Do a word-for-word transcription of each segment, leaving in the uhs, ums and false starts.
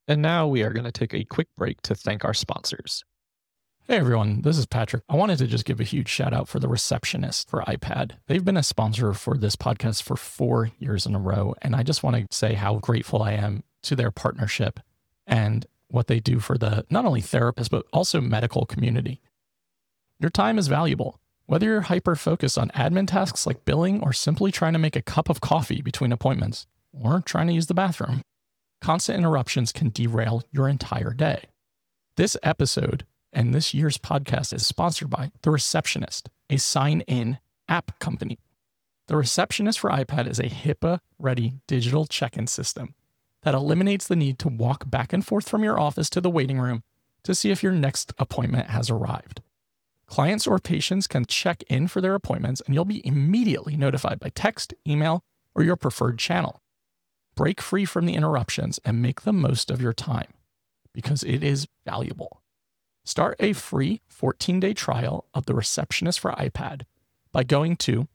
And now we are going to take a quick break to thank our sponsors. Hey everyone, this is Patrick. I wanted to just give a huge shout out for The Receptionist for iPad. They've been a sponsor for this podcast for four years in a row, and I just want to say how grateful I am to their partnership and what they do for the not only therapists, but also medical community. Your time is valuable. Whether you're hyper-focused on admin tasks like billing or simply trying to make a cup of coffee between appointments or trying to use the bathroom, constant interruptions can derail your entire day. This episode and this year's podcast is sponsored by The Receptionist, a sign-in app company. The Receptionist for iPad is a HIPAA-ready digital check-in system that eliminates the need to walk back and forth from your office to the waiting room to see if your next appointment has arrived. Clients or patients can check in for their appointments, and you'll be immediately notified by text, email, or your preferred channel. Break free from the interruptions and make the most of your time, because it is valuable. Start a free fourteen-day trial of The Receptionist for iPad by going to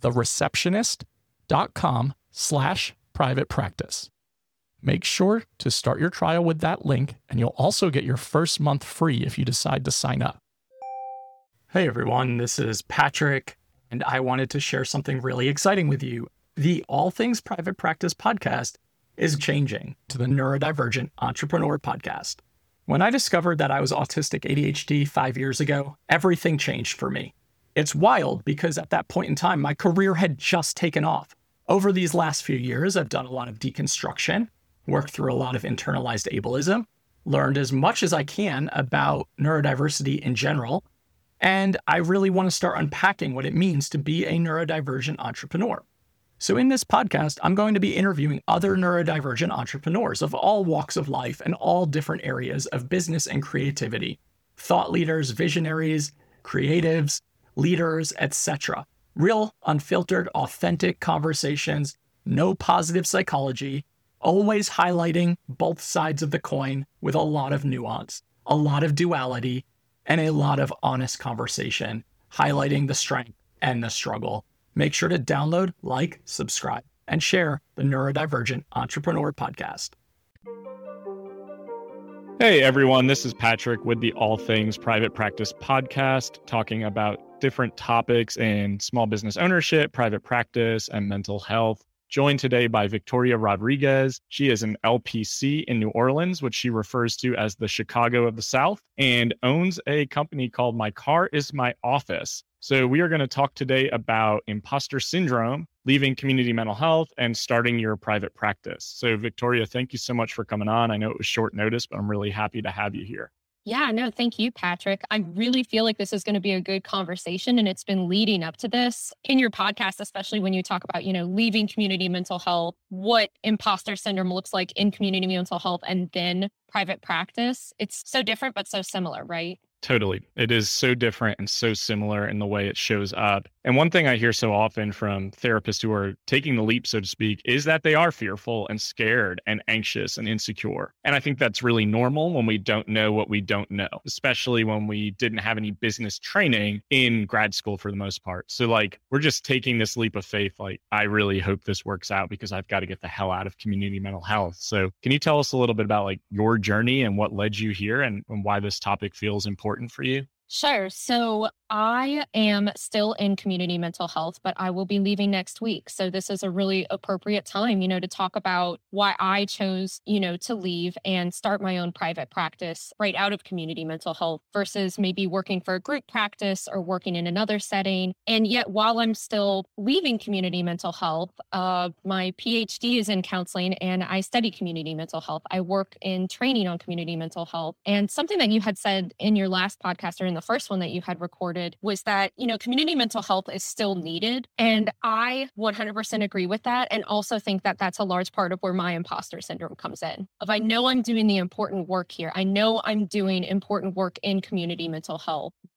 thereceptionist.com slash private practice. Make sure to start your trial with that link, and you'll also get your first month free if you decide to sign up. Hey everyone, this is Patrick, and I wanted to share something really exciting with you. The All Things Private Practice podcast is changing to the Neurodivergent Entrepreneur podcast. When I discovered that I was autistic A D H D five years ago, everything changed for me. It's wild because at that point in time, my career had just taken off. Over these last few years, I've done a lot of deconstruction, worked through a lot of internalized ableism, learned as much as I can about neurodiversity in general, and I really want to start unpacking what it means to be a neurodivergent entrepreneur. So in this podcast, I'm going to be interviewing other neurodivergent entrepreneurs of all walks of life and all different areas of business and creativity. Thought leaders, visionaries, creatives, leaders, et cetera. Real, unfiltered, authentic conversations, no positive psychology, always highlighting both sides of the coin with a lot of nuance, a lot of duality, and a lot of honest conversation, highlighting the strength and the struggle. Make sure to download, like, subscribe, and share the Neurodivergent Entrepreneur Podcast. Hey everyone, this is Patrick with the All Things Private Practice Podcast, talking about different topics in small business ownership, private practice, and mental health. Joined today by Victoria Rodriguez. She is an L P C in New Orleans, which she refers to as the Chicago of the South, and owns a company called My Car Is My Office. So we are going to talk today about imposter syndrome, leaving community mental health, and starting your private practice. So Victoria, thank you so much for coming on. I know it was short notice, but I'm really happy to have you here. Yeah, no, thank you, Patrick. I really feel like this is going to be a good conversation, and it's been leading up to this in your podcast, especially when you talk about, you know, leaving community mental health, what imposter syndrome looks like in community mental health, and then private practice. It's so different, but so similar, right? Totally. It is so different and so similar in the way it shows up. And one thing I hear so often from therapists who are taking the leap, so to speak, is that they are fearful and scared and anxious and insecure. And I think that's really normal when we don't know what we don't know, especially when we didn't have any business training in grad school for the most part. So like, we're just taking this leap of faith. Like, I really hope this works out because I've got to get the hell out of community mental health. So can you tell us a little bit about like your journey and what led you here and, and why this topic feels important for you? Sure. So I am still in community mental health, but I will be leaving next week. So this is a really appropriate time, you know, to talk about why I chose, you know, to leave and start my own private practice right out of community mental health versus maybe working for a group practice or working in another setting. And yet while I'm still leaving community mental health, uh, my P H D is in counseling and I study community mental health. I work in training on community mental health. And something that you had said in your last podcast or in the first one that you had recorded was that, you know, community mental health is still needed. And I one hundred percent agree with that. And also think that that's a large part of where my imposter syndrome comes in. If I know I'm doing the important work here, I know I'm doing important work in community mental health,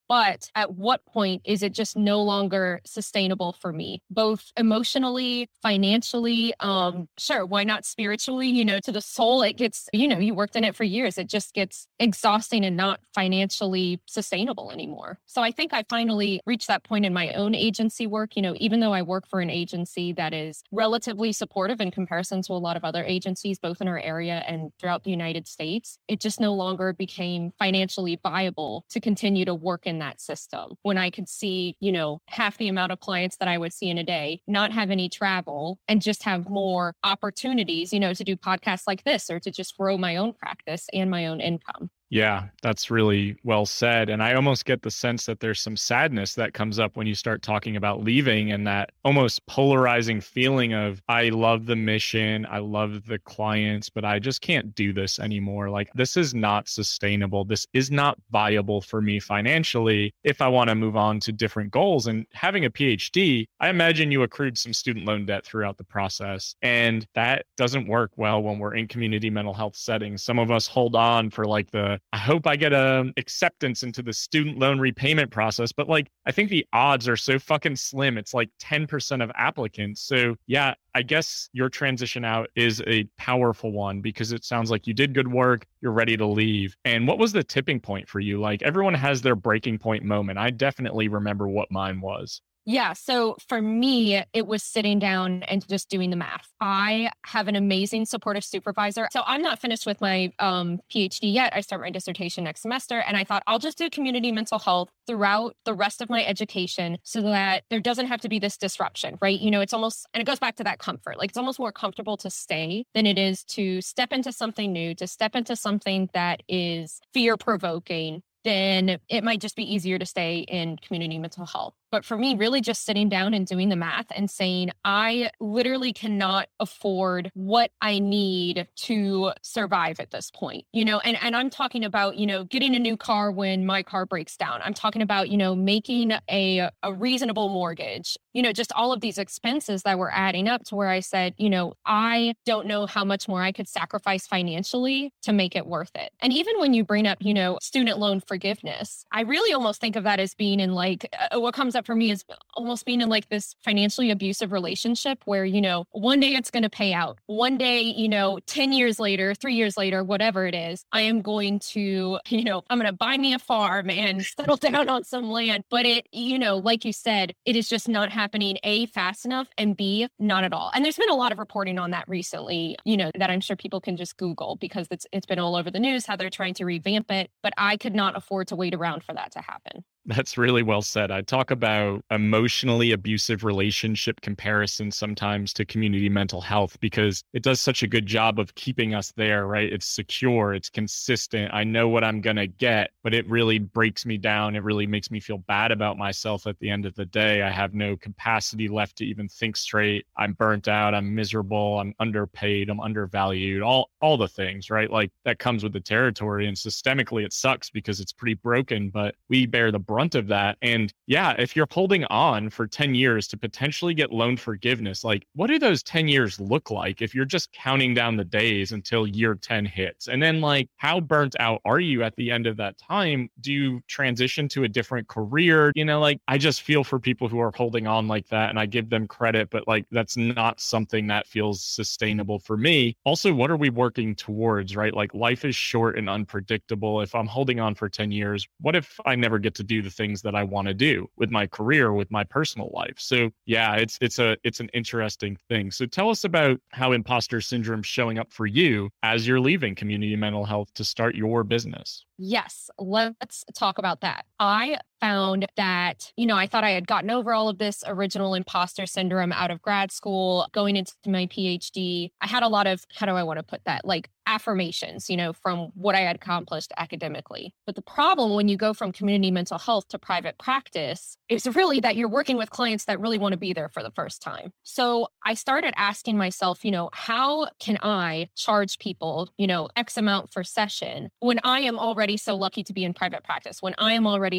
But at what point is it just no longer sustainable for me, both emotionally, financially, um, sure, why not spiritually, you know, to the soul? It gets, you know, you worked in it for years. It just gets exhausting and not financially sustainable anymore. So I think I finally reached that point in my own agency work. You know, even though I work for an agency that is relatively supportive in comparison to a lot of other agencies, both in our area and throughout the United States, it just no longer became financially viable to continue to work in that system when I could see, you know, half the amount of clients that I would see in a day, not have any travel and just have more opportunities, you know, to do podcasts like this or to just grow my own practice and my own income. Yeah, that's really well said. And I almost get the sense that there's some sadness that comes up when you start talking about leaving, and that almost polarizing feeling of, I love the mission, I love the clients, but I just can't do this anymore. Like, this is not sustainable. This is not viable for me financially if I want to move on to different goals. And having a PhD, I imagine you accrued some student loan debt throughout the process. And that doesn't work well when we're in community mental health settings. Some of us hold on for like the, I hope I get a acceptance into the student loan repayment process. But like, I think the odds are so fucking slim. It's like ten percent of applicants. So yeah, I guess your transition out is a powerful one because it sounds like you did good work. You're ready to leave. And what was the tipping point for you? Like, everyone has their breaking point moment. I definitely remember what mine was. Yeah. So for me, it was sitting down and just doing the math. I have an amazing supportive supervisor. So I'm not finished with my um, PhD yet. I start my dissertation next semester. And I thought I'll just do community mental health throughout the rest of my education so that there doesn't have to be this disruption, right? You know, it's almost, and it goes back to that comfort. Like, it's almost more comfortable to stay than it is to step into something new, to step into something that is fear provoking. Then it might just be easier to stay in community mental health. But for me, really just sitting down and doing the math and saying, I literally cannot afford what I need to survive at this point, you know, and, and I'm talking about, you know, getting a new car when my car breaks down. I'm talking about, you know, making a, a reasonable mortgage, you know, just all of these expenses that were adding up to where I said, you know, I don't know how much more I could sacrifice financially to make it worth it. And even when you bring up, you know, student loan forgiveness, I really almost think of that as being in like, uh, what comes up for me is almost being in like this financially abusive relationship where, you know, one day it's going to pay out. One day, you know, ten years later, three years later, whatever it is, I am going to, you know, I'm going to buy me a farm and settle down on some land. But it, you know, like you said, it is just not happening, A, fast enough, and B, not at all. And there's been a lot of reporting on that recently, you know, that I'm sure people can just Google because it's it's been all over the news how they're trying to revamp it. But I could not afford to wait around for that to happen. That's really well said. I talk about emotionally abusive relationship comparison sometimes to community mental health because it does such a good job of keeping us there, right? It's secure, it's consistent. I know what I'm going to get, but it really breaks me down. It really makes me feel bad about myself at the end of the day. I have no capacity left to even think straight. I'm burnt out. I'm miserable. I'm underpaid. I'm undervalued. All, all the things, right? Like that comes with the territory, and systemically it sucks because it's pretty broken, but we bear the brunt of that. And yeah, if you're holding on for ten years to potentially get loan forgiveness, like what do those ten years look like if you're just counting down the days until year ten hits? And then like, how burnt out are you at the end of that time? Do you transition to a different career? You know, like I just feel for people who are holding on like that, and I give them credit, but like, that's not something that feels sustainable for me. Also, what are we working towards, right? Like life is short and unpredictable. If I'm holding on for ten years, what if I never get to do the things that I want to do with my career, with my personal life? So yeah, it's it's a it's an interesting thing. So tell us about how imposter syndrome is showing up for you as you're leaving community mental health to start your business. Yes, let's talk about that. I found that, you know, I thought I had gotten over all of this original imposter syndrome out of grad school, going into my PhD. I had a lot of, how do I want to put that? Like affirmations, you know, from what I had accomplished academically. But the problem when you go from community mental health to private practice is really that you're working with clients that really want to be there for the first time. So I started asking myself, you know, how can I charge people, you know, X amount for session when I am already so lucky to be in private practice, when I am already so lucky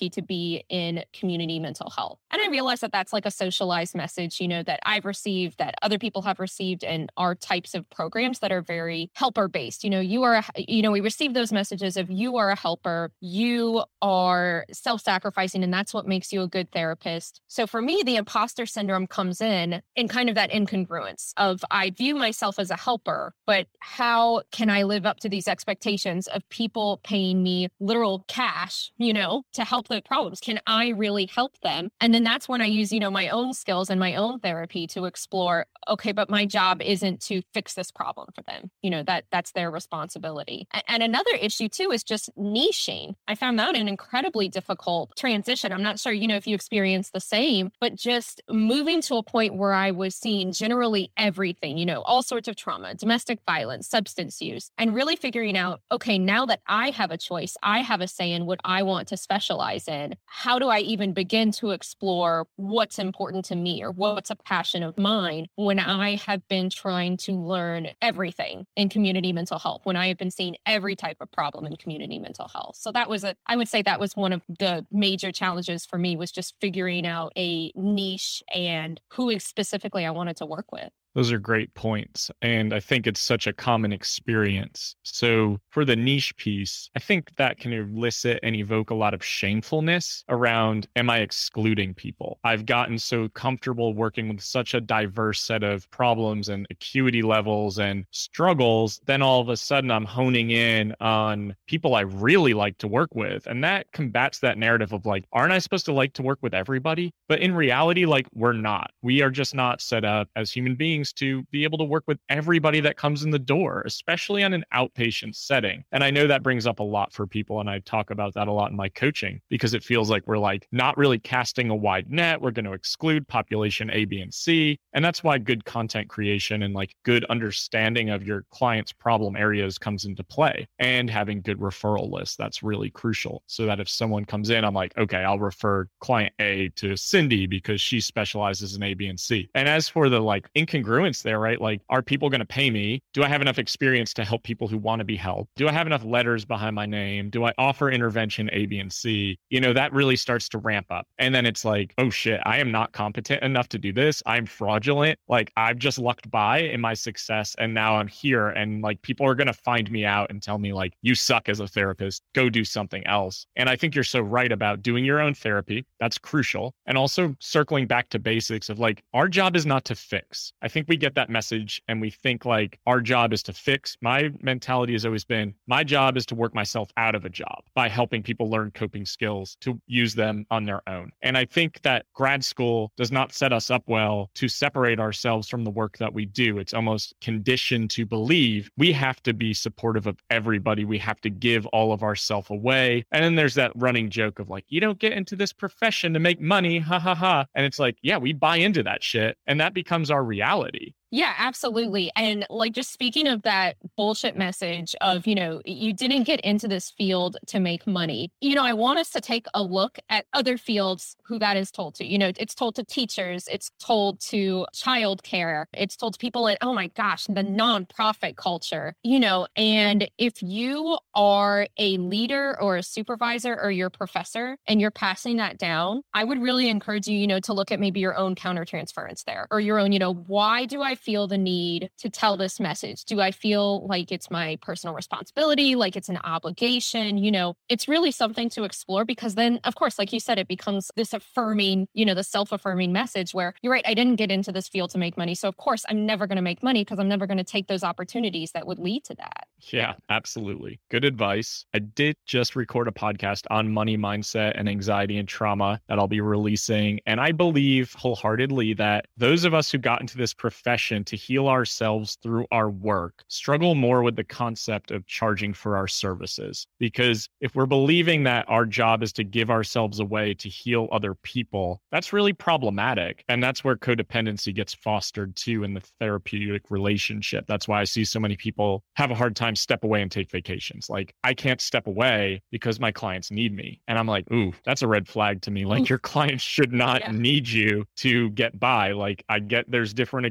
lucky to be in community mental health. And I realize that that's like a socialized message, you know, that I've received, that other people have received, and are types of programs that are very helper based. You know, you are, a, you know, we receive those messages of you are a helper, you are self-sacrificing, and that's what makes you a good therapist. So for me, the imposter syndrome comes in in kind of that incongruence of I view myself as a helper, but how can I live up to these expectations of people paying me literal cash, you know, to help their problems? Can I really help them? And then that's when I use, you know, my own skills and my own therapy to explore, okay, but my job isn't to fix this problem for them. You know, that that's their responsibility. And, and another issue too is just niching. I found that an incredibly difficult transition. I'm not sure, you know, if you experienced the same, but just moving to a point where I was seeing generally everything, you know, all sorts of trauma, domestic violence, substance use, and really figuring out, okay, now that I have a choice, I have a say in what I want to specialize in, how do I even begin to explore what's important to me or what's a passion of mine when I have been trying to learn everything in community mental health, when I have been seeing every type of problem in community mental health. So that was a, I would say that was one of the major challenges for me, was just figuring out a niche and who specifically I wanted to work with. Those are great points. And I think it's such a common experience. So for the niche piece, I think that can elicit and evoke a lot of shamefulness around, am I excluding people? I've gotten so comfortable working with such a diverse set of problems and acuity levels and struggles. Then all of a sudden I'm honing in on people I really like to work with. And that combats that narrative of like, aren't I supposed to like to work with everybody? But in reality, like, we're not. We are just not set up as human beings to be able to work with everybody that comes in the door, especially on an outpatient setting. And I know that brings up a lot for people. And I talk about that a lot in my coaching, because it feels like we're like not really casting a wide net. We're going to exclude population A, B, and C. And that's why good content creation and like good understanding of your client's problem areas comes into play, and having good referral lists. That's really crucial, so that if someone comes in, I'm like, okay, I'll refer client A to Cindy because she specializes in A, B, and C. And as for the like incongruence there, right? Like, are people going to pay me? Do I have enough experience to help people who want to be helped? Do I have enough letters behind my name? Do I offer intervention A, B, and C? You know, that really starts to ramp up. And then it's like, oh shit, I am not competent enough to do this. I'm fraudulent. Like, I've just lucked by in my success. And now I'm here. And like, people are going to find me out and tell me like, you suck as a therapist, go do something else. And I think you're so right about doing your own therapy. That's crucial. And also circling back to basics of like, our job is not to fix. I think we get that message and we think like our job is to fix. My mentality has always been, my job is to work myself out of a job by helping people learn coping skills to use them on their own. And I think that grad school does not set us up well to separate ourselves from the work that we do. It's almost conditioned to believe we have to be supportive of everybody. We have to give all of ourself away. And then there's that running joke of like, you don't get into this profession to make money, ha ha ha. And it's like, yeah, we buy into that shit. And that becomes our reality. Yeah, absolutely. And like, just speaking of that bullshit message of, you know, you didn't get into this field to make money. You know, I want us to take a look at other fields who that is told to. You know, it's told to teachers, it's told to childcare, it's told to people in, oh my gosh, the nonprofit culture, you know, and if you are a leader or a supervisor or your professor and you're passing that down, I would really encourage you, you know, to look at maybe your own countertransference there, or your own, you know, why do I feel the need to tell this message? Do I feel like it's my personal responsibility, like it's an obligation? You know, it's really something to explore, because then, of course, like you said, it becomes this affirming, you know, the self-affirming message where you're right, I didn't get into this field to make money. So of course, I'm never going to make money because I'm never going to take those opportunities that would lead to that. Yeah, absolutely. Good advice. I did just record a podcast on money mindset and anxiety and trauma that I'll be releasing. And I believe wholeheartedly that those of us who got into this profession to heal ourselves through our work struggle more with the concept of charging for our services. Because if we're believing that our job is to give ourselves away to heal other people, that's really problematic. And that's where codependency gets fostered too in the therapeutic relationship. That's why I see so many people have a hard time step away and take vacations. Like, I can't step away because my clients need me. And I'm like, ooh, that's a red flag to me. Like, your clients should not yeah. need you to get by. Like, I get there's different acuity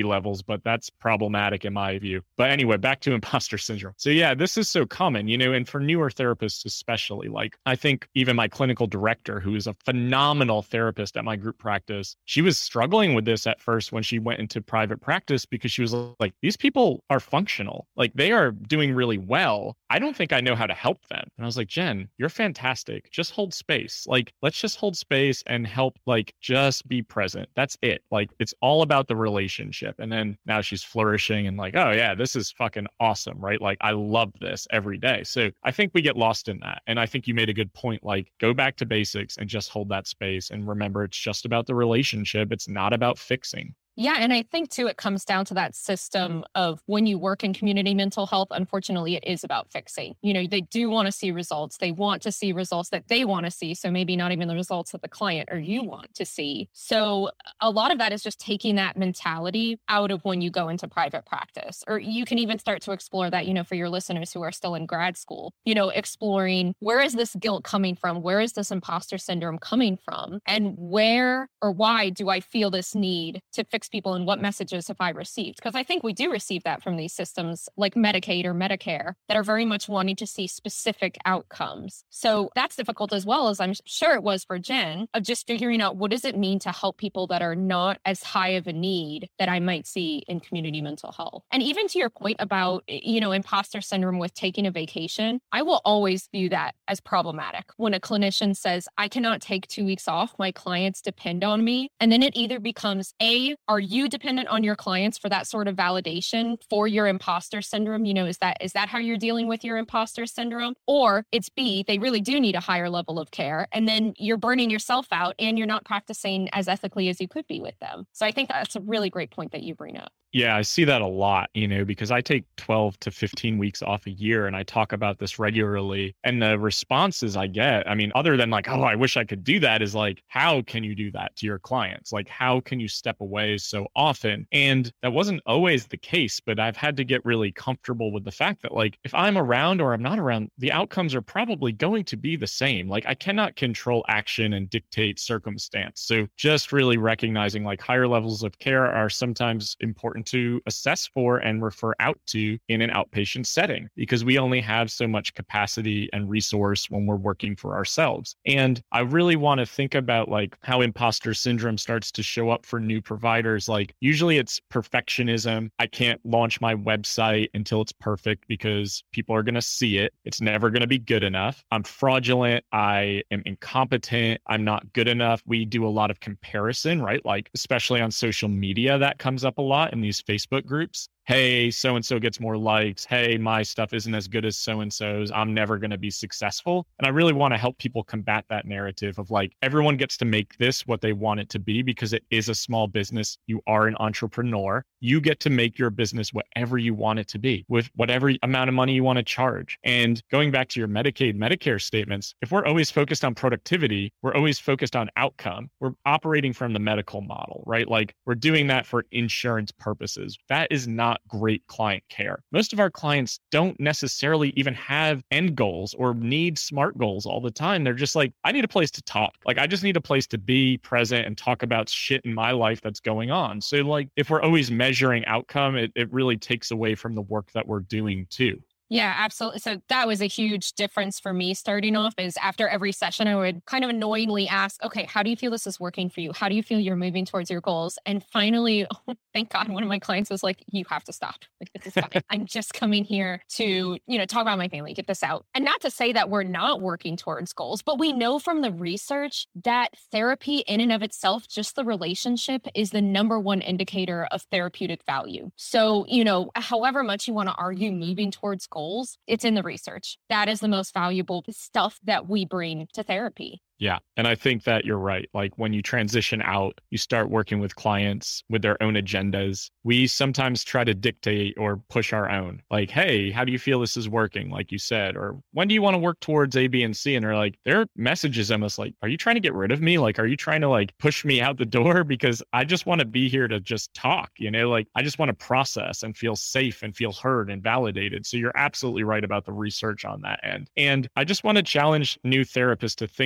levels, but that's problematic in my view. But anyway, back to imposter syndrome. So yeah, this is so common, you know, and for newer therapists especially. Like I think even my clinical director, who is a phenomenal therapist at my group practice, she was struggling with this at first when she went into private practice because she was like, these people are functional. Like they are doing really well. I don't think I know how to help them. And I was like, Jen, you're fantastic. Just hold space. Like, let's just hold space and help, like, just be present. That's it. Like, it's all about the relationship. And then now she's flourishing and like, oh yeah, this is fucking awesome, right? Like, I love this every day. So I think we get lost in that. And I think you made a good point, like, go back to basics and just hold that space. And remember, it's just about the relationship. It's not about fixing. Yeah. And I think too, it comes down to that system of when you work in community mental health, unfortunately, it is about fixing. You know, they do want to see results. They want to see results that they want to see. So maybe not even the results that the client or you want to see. So a lot of that is just taking that mentality out of when you go into private practice. Or you can even start to explore that, you know, for your listeners who are still in grad school, you know, exploring where is this guilt coming from? Where is this imposter syndrome coming from? And where or why do I feel this need to fix people and what messages have I received? Because I think we do receive that from these systems like Medicaid or Medicare that are very much wanting to see specific outcomes. So that's difficult as well, as I'm sure it was for Jen, of just figuring out what does it mean to help people that are not as high of a need that I might see in community mental health. And even to your point about, you know, imposter syndrome with taking a vacation, I will always view that as problematic. When a clinician says, I cannot take two weeks off, my clients depend on me. And then it either becomes A, are you dependent on your clients for that sort of validation for your imposter syndrome? You know, is that is that how you're dealing with your imposter syndrome? Or it's B, they really do need a higher level of care. And then you're burning yourself out and you're not practicing as ethically as you could be with them. So I think that's a really great point that you bring up. Yeah, I see that a lot, you know, because I take twelve to fifteen weeks off a year and I talk about this regularly. And the responses I get, I mean, other than like, oh, I wish I could do that, is like, how can you do that to your clients? Like, how can you step away so often? And that wasn't always the case, but I've had to get really comfortable with the fact that, like, if I'm around or I'm not around, the outcomes are probably going to be the same. Like, I cannot control action and dictate circumstance. So just really recognizing like higher levels of care are sometimes important to assess for and refer out to in an outpatient setting, because we only have so much capacity and resource when we're working for ourselves. And I really want to think about like how imposter syndrome starts to show up for new providers. Like usually it's perfectionism. I can't launch my website until it's perfect because people are going to see it. It's never going to be good enough. I'm fraudulent. I am incompetent. I'm not good enough. We do a lot of comparison, right? Like especially on social media, that comes up a lot in these Facebook groups. Hey, so-and-so gets more likes. Hey, my stuff isn't as good as so-and-so's. I'm never going to be successful. And I really want to help people combat that narrative of like, everyone gets to make this what they want it to be because it is a small business. You are an entrepreneur. You get to make your business whatever you want it to be with whatever amount of money you want to charge. And going back to your Medicaid, Medicare statements, if we're always focused on productivity, we're always focused on outcome. We're operating from the medical model, right? Like we're doing that for insurance purposes. That is not great client care. Most of our clients don't necessarily even have end goals or need SMART goals all the time. They're just like, I need a place to talk. Like, I just need a place to be present and talk about shit in my life that's going on. So like, if we're always measuring outcome, it, it really takes away from the work that we're doing too. Yeah, absolutely. So that was a huge difference for me starting off is after every session, I would kind of annoyingly ask, okay, how do you feel this is working for you? How do you feel you're moving towards your goals? And finally, oh, thank God, one of my clients was like, you have to stop. Like, this is fine. I'm just coming here to, you know, talk about my family, get this out. And not to say that we're not working towards goals, but we know from the research that therapy in and of itself, just the relationship is the number one indicator of therapeutic value. So, you know, however much you want to argue moving towards goals, Goals, it's in the research. That is the most valuable stuff that we bring to therapy. Yeah. And I think that you're right. Like when you transition out, you start working with clients with their own agendas. We sometimes try to dictate or push our own. Like, hey, how do you feel this is working? Like you said, or when do you want to work towards A, B, and C? And they're like, their message is almost like, are you trying to get rid of me? Like, are you trying to like push me out the door? Because I just want to be here to just talk, you know, like I just want to process and feel safe and feel heard and validated. So you're absolutely right about the research on that end. And I just want to challenge new therapists to think about the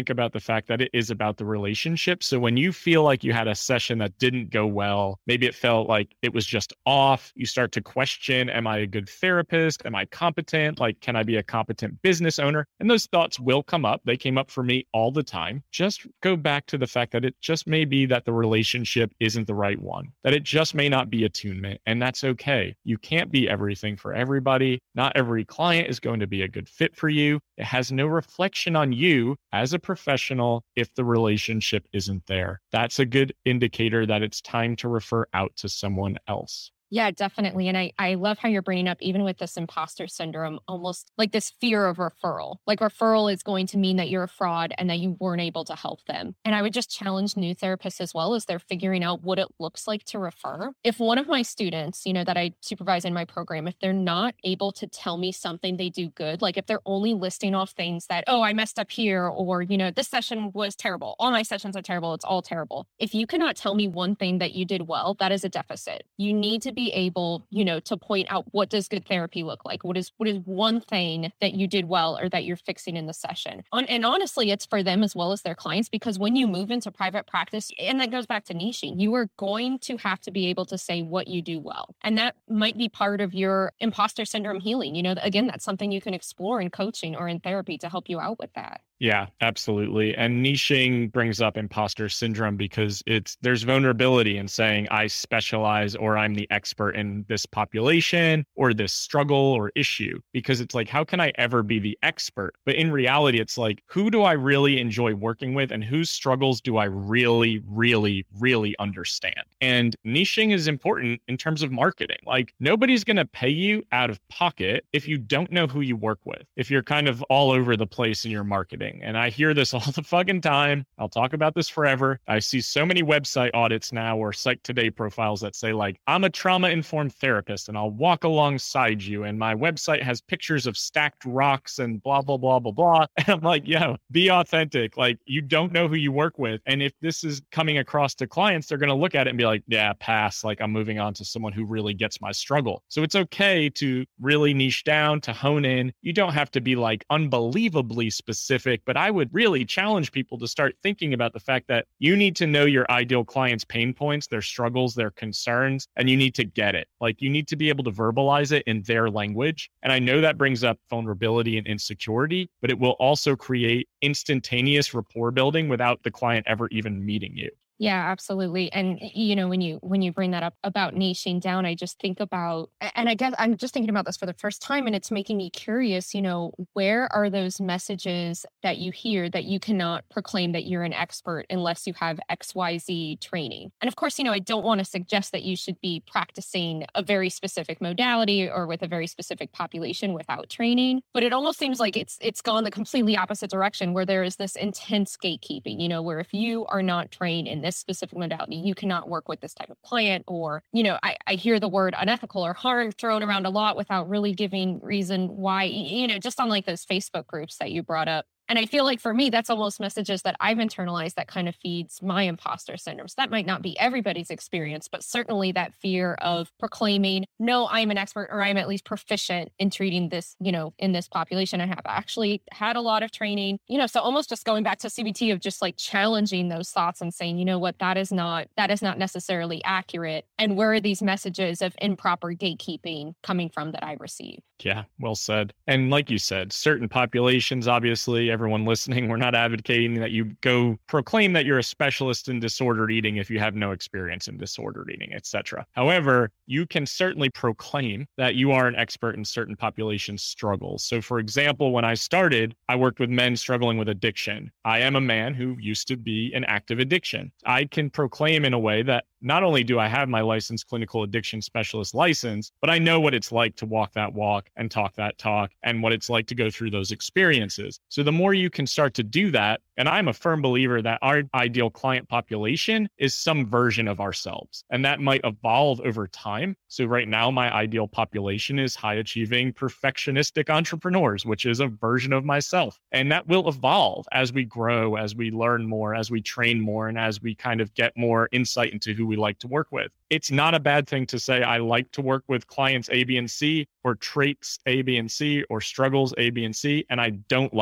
fact that it is about the relationship. So when you feel like you had a session that didn't go well, maybe it felt like it was just off, you start to question, am I a good therapist? Am I competent? Like, can I be a competent business owner? And those thoughts will come up. They came up for me all the time. Just go back to the fact that it just may be that the relationship isn't the right one, that it just may not be attunement. And that's okay. You can't be everything for everybody. Not every client is going to be a good fit for you. It has no reflection on you as a professional if the relationship isn't there. That's a good indicator that it's time to refer out to someone else. Yeah, definitely. And I, I love how you're bringing up, even with this imposter syndrome, almost like this fear of referral. Like referral is going to mean that you're a fraud and that you weren't able to help them. And I would just challenge new therapists as well as they're figuring out what it looks like to refer. If one of my students, you know, that I supervise in my program, if they're not able to tell me something they do good, like if they're only listing off things that, oh, I messed up here, or, you know, this session was terrible. All my sessions are terrible. It's all terrible. If you cannot tell me one thing that you did well, that is a deficit. You need to be able, you know, to point out what does good therapy look like? What is what is one thing that you did well or that you're fixing in the session? On, and honestly, it's for them as well as their clients, because when you move into private practice, and that goes back to niching, you are going to have to be able to say what you do well. And that might be part of your imposter syndrome healing. You know, again, that's something you can explore in coaching or in therapy to help you out with that. Yeah, absolutely. And niching brings up imposter syndrome because it's there's vulnerability in saying I specialize or I'm the expert in this population or this struggle or issue, because it's like, how can I ever be the expert? But in reality, it's like, who do I really enjoy working with and whose struggles do I really, really, really understand? And niching is important in terms of marketing. Like nobody's going to pay you out of pocket if you don't know who you work with, if you're kind of all over the place in your marketing. And I hear this all the fucking time. I'll talk about this forever. I see so many website audits now or Psych Today profiles that say like, I'm a trauma-informed therapist and I'll walk alongside you. And my website has pictures of stacked rocks and blah, blah, blah, blah, blah. And I'm like, yo, be authentic. Like you don't know who you work with. And if this is coming across to clients, they're going to look at it and be like, yeah, pass. Like I'm moving on to someone who really gets my struggle. So it's okay to really niche down, to hone in. You don't have to be like unbelievably specific. But I would really challenge people to start thinking about the fact that you need to know your ideal client's pain points, their struggles, their concerns, and you need to get it. Like you need to be able to verbalize it in their language. And I know that brings up vulnerability and insecurity, but it will also create instantaneous rapport building without the client ever even meeting you. Yeah, absolutely. And, you know, when you when you bring that up about niching down, I just think about, and I guess I'm just thinking about this for the first time, and it's making me curious, you know, where are those messages that you hear that you cannot proclaim that you're an expert unless you have X Y Z training? And of course, you know, I don't want to suggest that you should be practicing a very specific modality or with a very specific population without training, but it almost seems like it's it's gone the completely opposite direction, where there is this intense gatekeeping, you know, where if you are not trained in this specific modality, you cannot work with this type of client. Or, you know, I, I hear the word unethical or harm thrown around a lot without really giving reason why, you know, just on like those Facebook groups that you brought up. And I feel like for me, that's almost messages that I've internalized that kind of feeds my imposter syndrome. So that might not be everybody's experience, but certainly that fear of proclaiming, no, I'm an expert, or I'm at least proficient in treating this, you know, in this population. I have actually had a lot of training, you know, so almost just going back to C B T of just like challenging those thoughts and saying, you know what, that is not, that is not necessarily accurate. And where are these messages of improper gatekeeping coming from that I receive? Yeah, well said. And like you said, certain populations, obviously, everyone listening, we're not advocating that you go proclaim that you're a specialist in disordered eating if you have no experience in disordered eating, et cetera. However, you can certainly proclaim that you are an expert in certain population struggles. So for example, when I started, I worked with men struggling with addiction. I am a man who used to be in active addiction. I can proclaim in a way that not only do I have my licensed clinical addiction specialist license, but I know what it's like to walk that walk and talk that talk and what it's like to go through those experiences. So the more you can start to do that, and I'm a firm believer that our ideal client population is some version of ourselves, and that might evolve over time. So right now, my ideal population is high achieving, perfectionistic entrepreneurs, which is a version of myself. And that will evolve as we grow, as we learn more, as we train more, and as we kind of get more insight into who we like to work with. It's not a bad thing to say, I like to work with clients A, B, and C, or traits A, B, and C, or struggles A, B, and C, and I don't like to work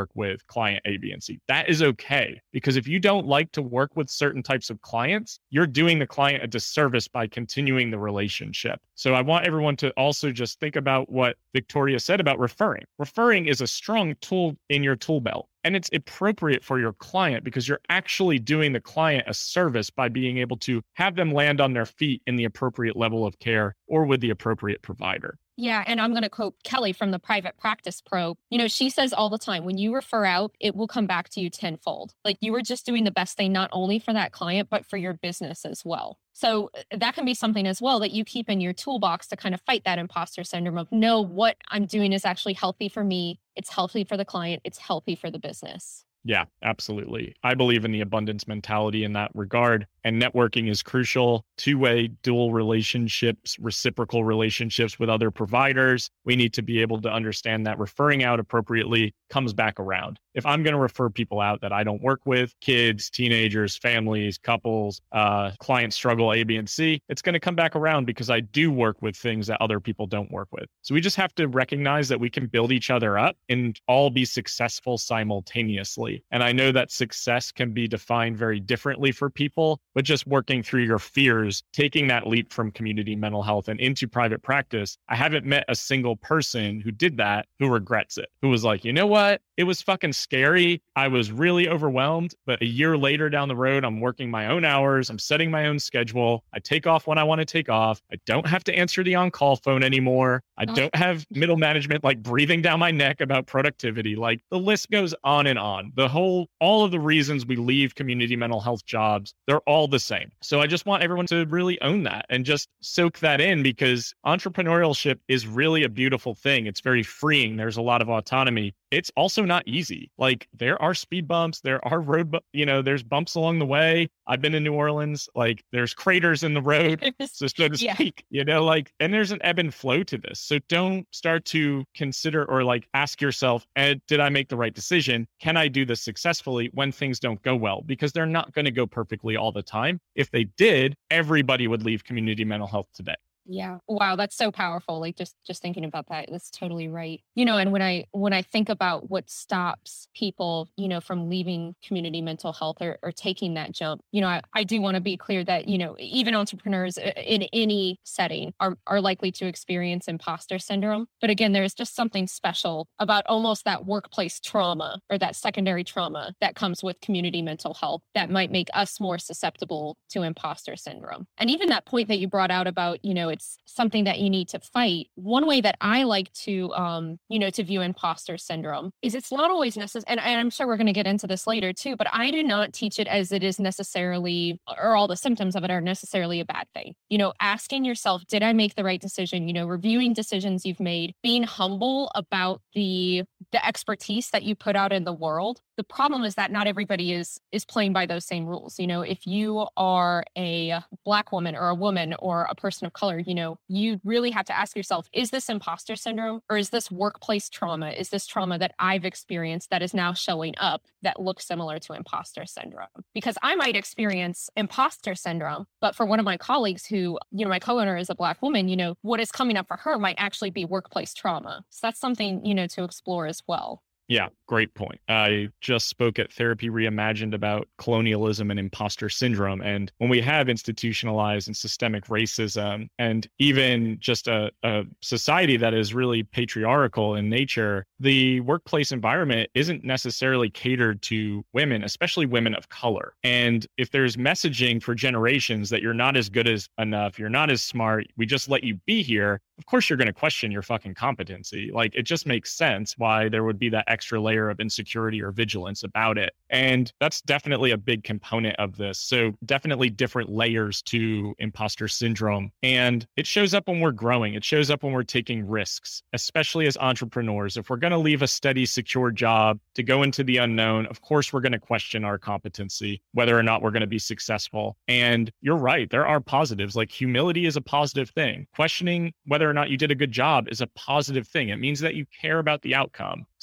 work with client A, B, and C. That is okay. Because if you don't like to work with certain types of clients, you're doing the client a disservice by continuing the relationship. So I want everyone to also just think about what Victoria said about referring. Referring is a strong tool in your tool belt. And it's appropriate for your client because you're actually doing the client a service by being able to have them land on their feet in the appropriate level of care or with the appropriate provider. Yeah. And I'm going to quote Kelly from the Private Practice Pro. You know, she says all the time, when you refer out, it will come back to you tenfold. Like you were just doing the best thing, not only for that client, but for your business as well. So that can be something as well that you keep in your toolbox to kind of fight that imposter syndrome of, no, what I'm doing is actually healthy for me. It's healthy for the client. It's healthy for the business. Yeah, absolutely. I believe in the abundance mentality in that regard. And networking is crucial. Two-way dual relationships, reciprocal relationships with other providers. We need to be able to understand that referring out appropriately comes back around. If I'm going to refer people out that I don't work with, kids, teenagers, families, couples, uh, clients struggle A, B, and C, it's going to come back around because I do work with things that other people don't work with. So we just have to recognize that we can build each other up and all be successful simultaneously. And I know that success can be defined very differently for people, but just working through your fears, taking that leap from community mental health and into private practice, I haven't met a single person who did that who regrets it, who was like, you know what? It was fucking scary. I was really overwhelmed, but a year later down the road, I'm working my own hours. I'm setting my own schedule. I take off when I want to take off. I don't have to answer the on-call phone anymore. I don't have middle management like breathing down my neck about productivity. Like the list goes on and on. The whole, all of the reasons we leave community mental health jobs, they're all the same. So I just want everyone to really own that and just soak that in, because entrepreneurship is really a beautiful thing. It's very freeing. There's a lot of autonomy. It's also not easy. Like there are speed bumps, there are road, bu- you know, there's bumps along the way. I've been in New Orleans, like there's craters in the road, so, so to Yeah. speak, you know, like, and there's an ebb and flow to this. So don't start to consider or like ask yourself, Ed, did I make the right decision? Can I do this successfully when things don't go well? Because they're not going to go perfectly all the time. If they did, everybody would leave community mental health today. Yeah. Wow. That's so powerful. Like just, just thinking about that, that's totally right. You know, and when I, when I think about what stops people, you know, from leaving community mental health or, or taking that jump, you know, I, I do want to be clear that, you know, even entrepreneurs in any setting are, are likely to experience imposter syndrome. But again, there's just something special about almost that workplace trauma or that secondary trauma that comes with community mental health that might make us more susceptible to imposter syndrome. And even that point that you brought out about, you know, it's something that you need to fight. One way that I like to, um, you know, to view imposter syndrome is it's not always necessary. And, and I'm sure we're going to get into this later too, but I do not teach it as it is necessarily, or all the symptoms of it are necessarily a bad thing. You know, asking yourself, did I make the right decision? You know, reviewing decisions you've made, being humble about the, the expertise that you put out in the world. The problem is that not everybody is, is playing by those same rules. You know, if you are a Black woman or a woman or a person of color, you know, you really have to ask yourself, is this imposter syndrome or is this workplace trauma? Is this trauma that I've experienced that is now showing up that looks similar to imposter syndrome? Because I might experience imposter syndrome, but for one of my colleagues who, you know, my co-owner is a Black woman, you know, what is coming up for her might actually be workplace trauma. So that's something, you know, to explore as well. Yeah, great point. I just spoke at Therapy Reimagined about colonialism and imposter syndrome. And when we have institutionalized and systemic racism and even just a, a society that is really patriarchal in nature, the workplace environment isn't necessarily catered to women, especially women of color. And if there's messaging for generations that you're not as good as enough, you're not as smart, we just let you be here, of course you're going to question your fucking competency. Like it just makes sense why there would be that extra layer of insecurity or vigilance about it. And that's definitely a big component of this. So definitely different layers to imposter syndrome. And it shows up when we're growing. It shows up when we're taking risks, especially as entrepreneurs. If we're going to leave a steady, secure job to go into the unknown, of course, we're going to question our competency, whether or not we're going to be successful. And you're right. There are positives. Like humility is a positive thing. Questioning whether or not you did a good job is a positive thing. It means that you care about the outcome. So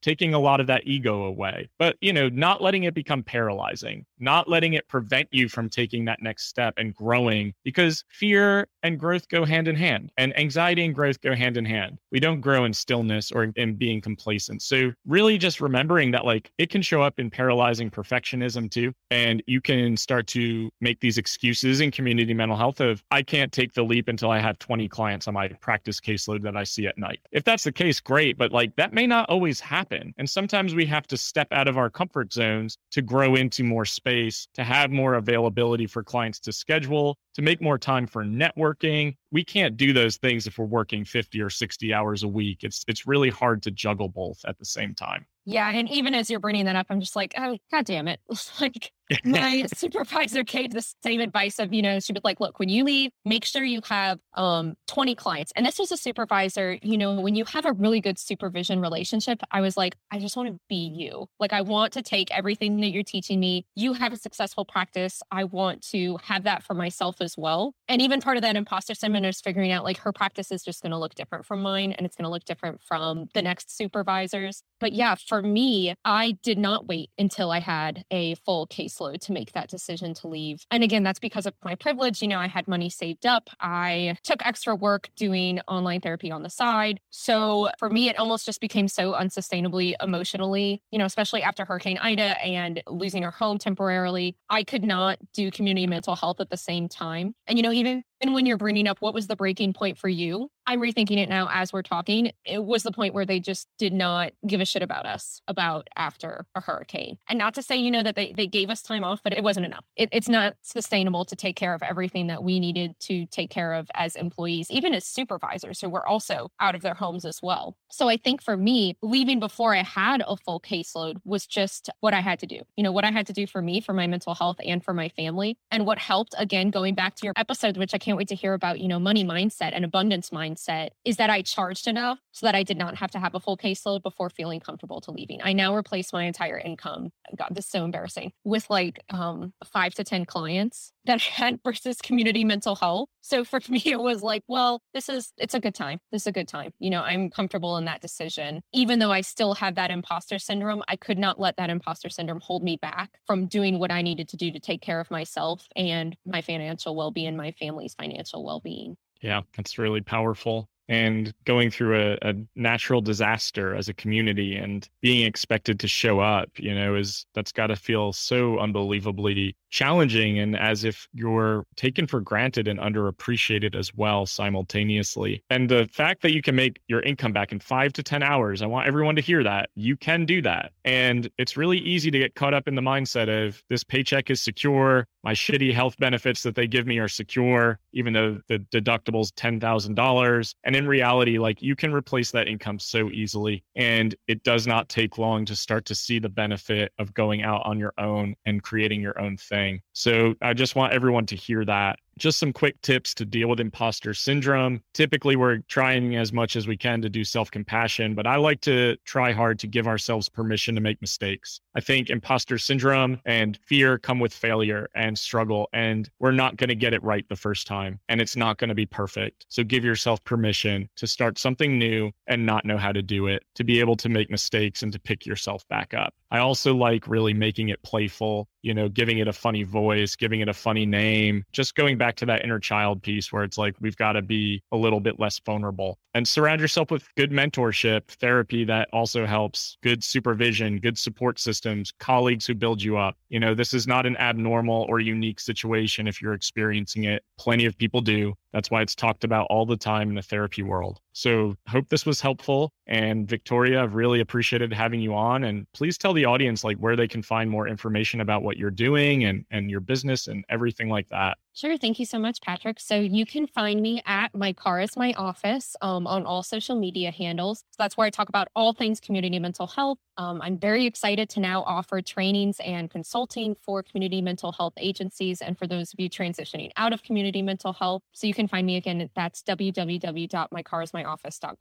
taking a lot of that ego away. But, you know, not letting it become paralyzing, not letting it prevent you from taking that next step and growing, because fear and growth go hand in hand, and anxiety and growth go hand in hand. We don't grow in stillness or in being complacent. So really just remembering that, like, it can show up in paralyzing perfectionism too. And you can start to make these excuses in community mental health of, I can't take the leap until I have twenty clients on my practice caseload that I see at night. If that's the case, great. But like, that may not always happen. And sometimes we have to step out of our comfort zones to grow into more space, to have more availability for clients to schedule, to make more time for networking. We can't do those things if we're working fifty or sixty hours a week. It's it's really hard to juggle both at the same time. Yeah. And even as you're bringing that up, I'm just like, oh, God damn it. Like, my supervisor gave the same advice of, you know, she was like, look, when you leave, make sure you have um, twenty clients. And this was a supervisor, you know, when you have a really good supervision relationship, I was like, I just want to be you. Like, I want to take everything that you're teaching me. You have a successful practice. I want to have that for myself as well. And even part of that imposter syndrome is figuring out, like, her practice is just going to look different from mine, and it's going to look different from the next supervisors. But yeah, for me, I did not wait until I had a full caseload to make that decision to leave. And again, that's because of my privilege. You know, I had money saved up. I took extra work doing online therapy on the side. So for me, it almost just became so unsustainably emotionally, you know, especially after Hurricane Ida and losing our home temporarily. I could not do community mental health at the same time. And, you know, even And when you're bringing up what was the breaking point for you, I'm rethinking it now as we're talking. It was the point where they just did not give a shit about us about after a hurricane. And not to say, you know, that they, they gave us time off, but it wasn't enough. It, it's not sustainable to take care of everything that we needed to take care of as employees, even as supervisors who were also out of their homes as well. So I think for me, leaving before I had a full caseload was just what I had to do. You know, what I had to do for me, for my mental health and for my family. And what helped, again, going back to your episode, which I can't wait to hear about, you know, money mindset and abundance mindset, is that I charged enough so that I did not have to have a full caseload before feeling comfortable to leaving. I now replace my entire income. God, this is so embarrassing, with like um, five to ten clients that I had versus community mental health. So for me, it was like, well, this is, it's a good time. This is a good time. You know, I'm comfortable in that decision. Even though I still had that imposter syndrome, I could not let that imposter syndrome hold me back from doing what I needed to do to take care of myself and my financial well-being, my family's financial well-being. Yeah, that's really powerful. And going through a, a natural disaster as a community and being expected to show up, you know, is that's got to feel so unbelievably challenging, and as if you're taken for granted and underappreciated as well simultaneously. And the fact that you can make your income back in five to ten hours, I want everyone to hear that. You can do that. And it's really easy to get caught up in the mindset of this paycheck is secure. My shitty health benefits that they give me are secure, even though the deductible's ten thousand dollars. And in reality, like, you can replace that income so easily. And it does not take long to start to see the benefit of going out on your own and creating your own thing. So I just want everyone to hear that. Just some quick tips to deal with imposter syndrome. Typically, we're trying as much as we can to do self-compassion, but I like to try hard to give ourselves permission to make mistakes. I think imposter syndrome and fear come with failure and struggle, and we're not going to get it right the first time, and it's not going to be perfect. So give yourself permission to start something new and not know how to do it, to be able to make mistakes and to pick yourself back up. I also like really making it playful, you know, giving it a funny voice, giving it a funny name, just going back to that inner child piece where it's like, we've got to be a little bit less vulnerable, and surround yourself with good mentorship, therapy that also helps, good supervision, good support systems, colleagues who build you up. You know, this is not an abnormal or unique situation if you're experiencing it. Plenty of people do. That's why it's talked about all the time in the therapy world. So hope this was helpful. And Victoria, I've really appreciated having you on. And please tell the audience like where they can find more information about what you're doing and, and your business and everything like that. Sure. Thank you so much, Patrick. So you can find me at My Car is My Office um, on all social media handles. So that's where I talk about all things community mental health. Um, I'm very excited to now offer trainings and consulting for community mental health agencies and for those of you transitioning out of community mental health. So you can find me again. That's w w w dot my car is my office dot com.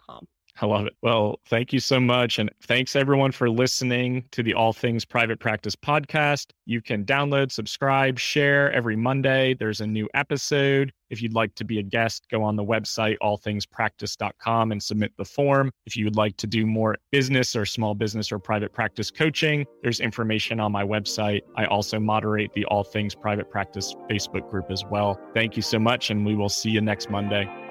I love it. Well, thank you so much. And thanks everyone for listening to the All Things Private Practice podcast. You can download, subscribe, share every Monday. There's a new episode. If you'd like to be a guest, go on the website, all things practice dot com and submit the form. If you would like to do more business or small business or private practice coaching, there's information on my website. I also moderate the All Things Private Practice Facebook group as well. Thank you so much, and we will see you next Monday.